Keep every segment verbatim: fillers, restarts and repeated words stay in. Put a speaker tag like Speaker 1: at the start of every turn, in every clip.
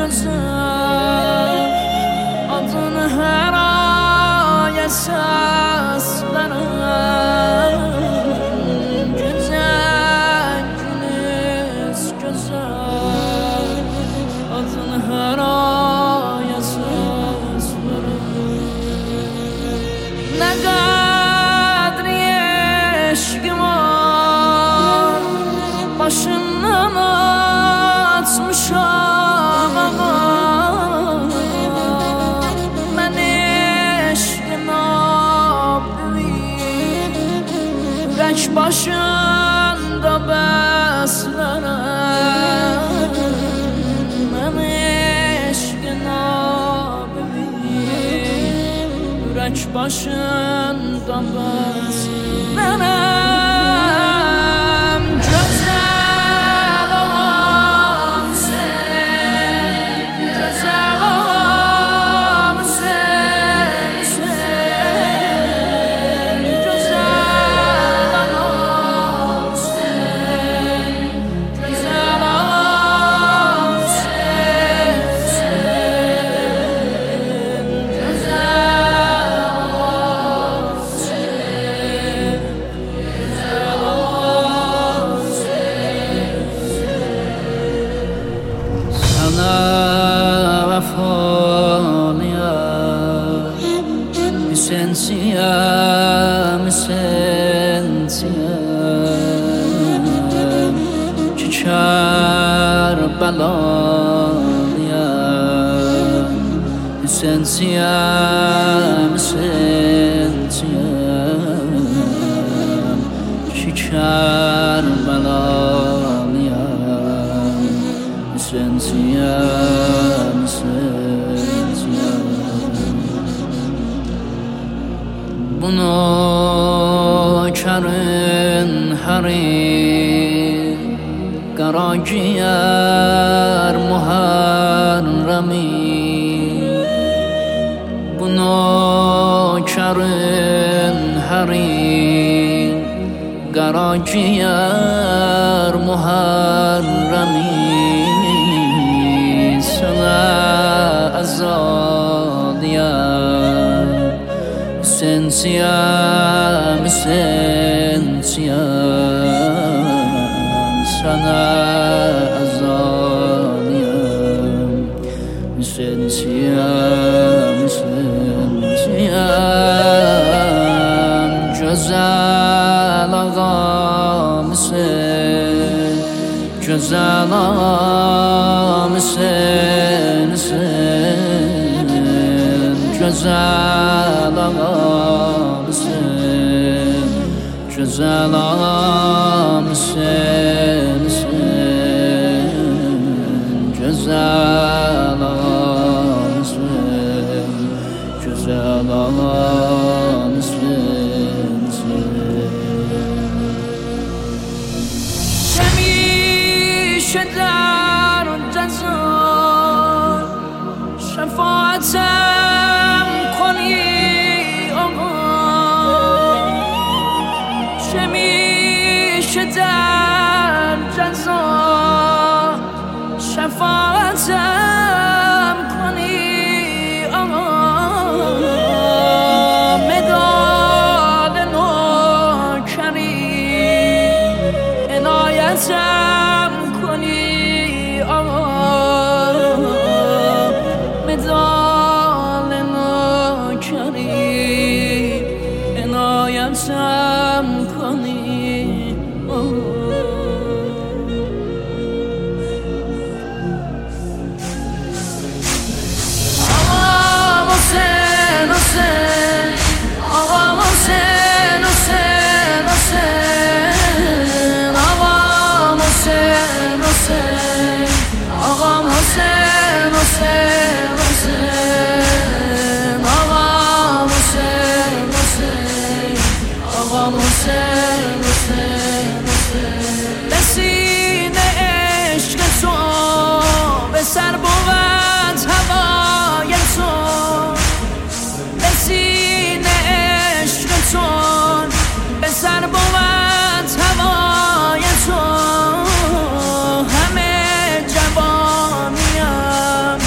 Speaker 1: güzel adını her ay esaslarım. Güzel güneş güzel adını her ay esaslarım. Ne kadri eşkim var başından atmışam ağa. Ben eşkin abim yürek başında beslerim. Ben eşkin abim yürek başında beslerim. Sensiyem, sensiyem ki Kerbela'yem. Sensiyem, sensiyem ki Kerbela'yem. Sensiyem, sensiyem bunu karın harir karaciğer muharremi. Bunu karın harir karaciğer muharremi. Sana azadiyem sensiyem, sensiyem sana azadiyem. Sensiyem, sensiyem güzel ağamsın, güzel ağamsın sen, güzel ağamsın, güzel ağamsın sen, güzel ağamsın, güzel ağamsın sen. Hemişe der ceza şefaatem کنی آقا. چه میشه در جزا شفاعتم کنی آقا. مداد نوکری عنایتم کنی آقا. مداد عنایتم کنی آقا حسین حسین آقا حسین حسین حسین آقا حسین حسین آقا حسین حسین حسین آقا حسین حسین آقا حسین حسین حسین. به سینه عشق تو به سر بود هوای تو. به سینه عشق تو به سر بود هوای تو. همه جوانیم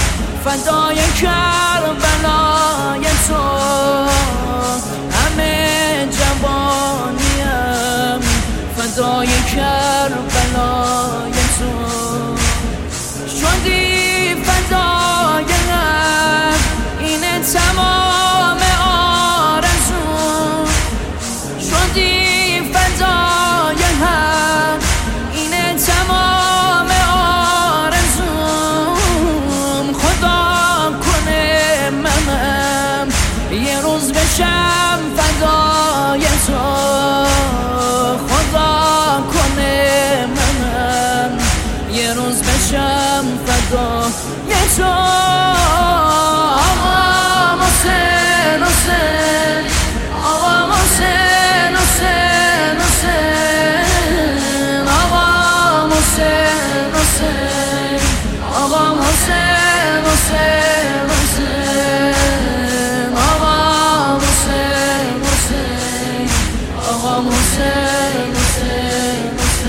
Speaker 1: یه روز بشم فدا یه تو آقا حسین حسین آقا حسین حسین حسین آقا حسین حسین آقا حسین حسین حسین آقا حسین حسین آقا حسین حسین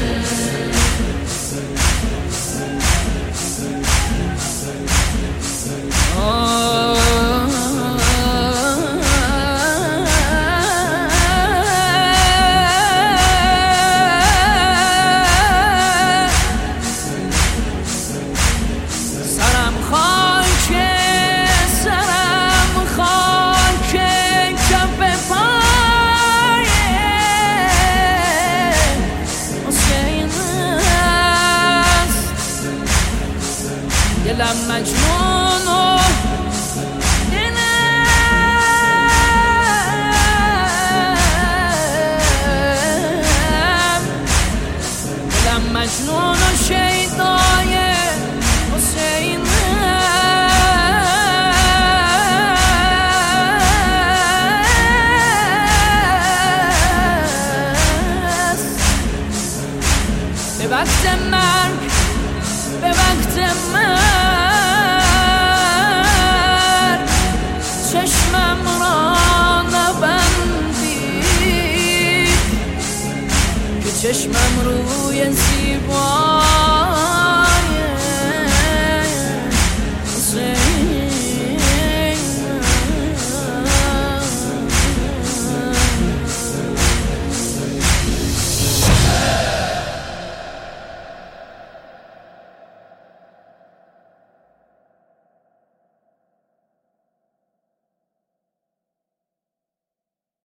Speaker 1: سرم خاکه سرم خاکه کف پای حسین است دلم مجنون و دلم مجنون و شیدای حسین است به وقت مرگ به وقت مرگ چشمم را نبندی که چشمم روی زیبا